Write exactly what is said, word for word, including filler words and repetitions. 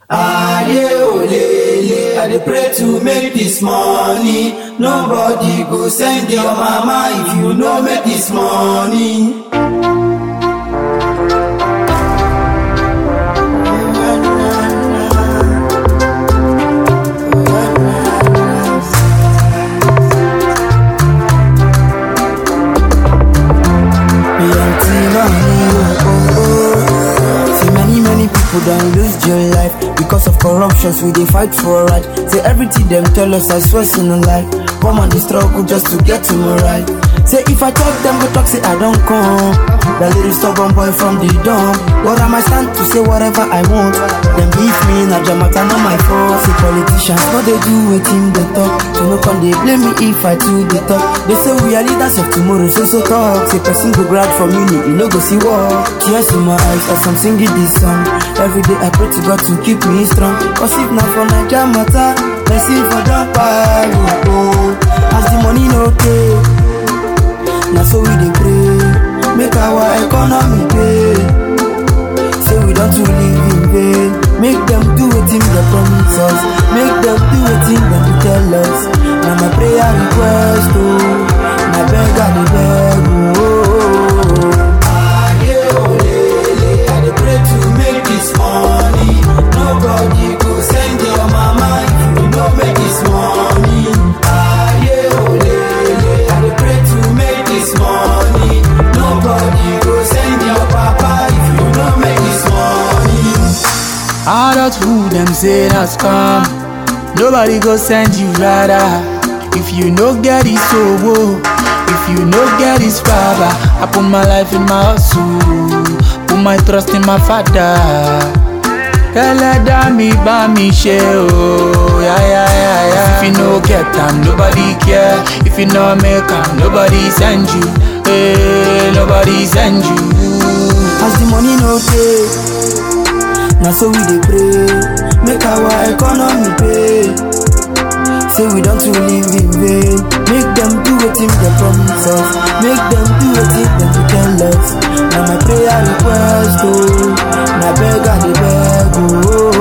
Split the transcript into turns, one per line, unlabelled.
Aye olele, I dey pray to make this money. Nobody go send your mama if you no make this money.
People don't lose your life because of corruptions. We they fight for right. Say everything them tell us, I swear so no lie. Come on the struggle just to get to my right. Say if I talk them go talk, say I don't come. That little stubborn boy from the dump. What am I stand to say whatever I want? Them beef me in a jamata, not my fault. Say politicians, what they do with him they talk. So no can they blame me if I do the talk. They say we are leaders of tomorrow, so so talk. Say person go grad from uni, you know go see what. Tears in my eyes as I'm singing this song. Every day I pray to God to keep me strong. Cause if not for Naija matter, let's see for the power. Oh, as the money no pay, now so we dey pray, make our economy pay. Say we don't to live in vain. Make them do a thing they promise us. Make them do a thing that they tell us. Now my prayer request, oh, my beg and the beg, oh, oh, oh.
Money. Nobody go send your mama if you don't make this money. Aye, olele, I dey pray to make this money. Nobody go send your papa if you don't make this money.
Adulthood them say that's come. Nobody go send you rather. If you no get it so whoa. If you no get it father. I put my life in my hustle. Put my trust in my father. Let me buy me share, oh, yeah, yeah, yeah, yeah. If you no get them, nobody care. If you no make them, nobody send you. Hey, nobody send you.
As the money no pay, now so we dey pray, make our economy pay. Say we don't to live in vain. Make them do a thing they promise us. Make them do a thing that they tell us. Now my prayer request, oh, now beg and the beg, oh.